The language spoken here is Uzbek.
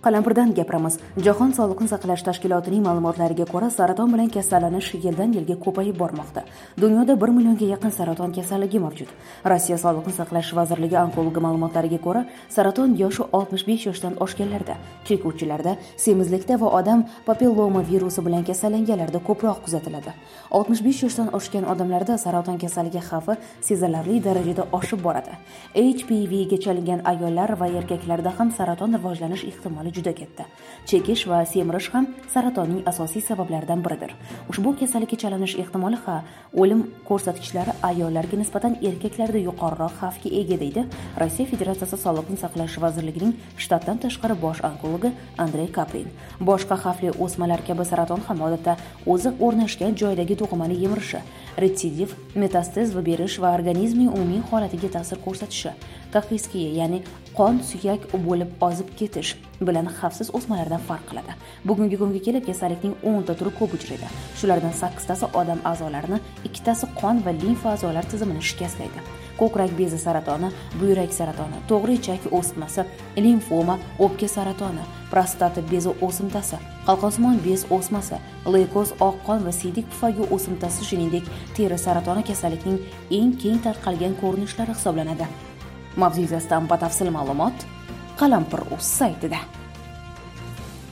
Qalampirdan gapiramiz. Jahon Sog'liqni saqlash tashkilotining ma'lumotlariga ko'ra, saraton bilan kasallanish yildan-yilga ko'payib bormoqda. Dunyoda 1 millionga yaqin saraton kasalligi mavjud. Rossiya Sog'liqni saqlash vazirligi onkologi ma'lumotlariga ko'ra, saraton yoshi 65 yoshdan oshganlarda, chekuvchilarda, semizlikda va odam papilloma virusi bilan kasallanganlarda ko'proq kuzatiladi. 65 yoshdan oshgan odamlarda saraton kasalligi xavfi sezilarli darajada oshib boradi. HPV ga chalingan ayollar va erkaklarda ham saraton rivojlanish ehtimoli juda katta. Chekish va semirish ham saratonning asosiy sabablaridan biridir. Ushbu kasallikka chalinish ehtimoli o'lim ko'rsatkichlari ayollarga nisbatan erkaklarda yuqoriroq xavfga ega deydi Rossiya Federatsiyasi Sog'liqni saqlash vazirligining shtatdan tashqari bosh onkologi Andrey Kaprin. Boshqa xavfli o'smalar kabi saraton ham odatda o'zi o'rnashgan joydagi to'qimani yemirishi, retsidiv, metastaz va berish va organizmning umumiy holatiga ta'sir ko'rsatishi, taxiskiya, ya'ni qon suyak bo'lib ozib ketish bilan xavfsiz o'smalardan farq qiladi. Bugungi kunga kelib kasallikning 10 ta turi ko'p uchraydi. Shulardan 8 tasi odam a'zolarini, 2 tasi qon va limfa a'zolar tizimini shikastlaydi. Ko'krak bezi saratoni, buyrak saratoni, to'g'ri ichak o'smasi, limfoma, o'pka saratoni, prostata bezi o'simtasi, qalqonsimon bez o'smasi, leykoz, oq qon va siydik pufagi o'simtasi, shuningdek teri saratoni kasallikning eng keng tarqalgan ko'rinishlari hisoblanadi. Mavzu yuzasidan batafsil ma'lumot Qalampir.uz saytida.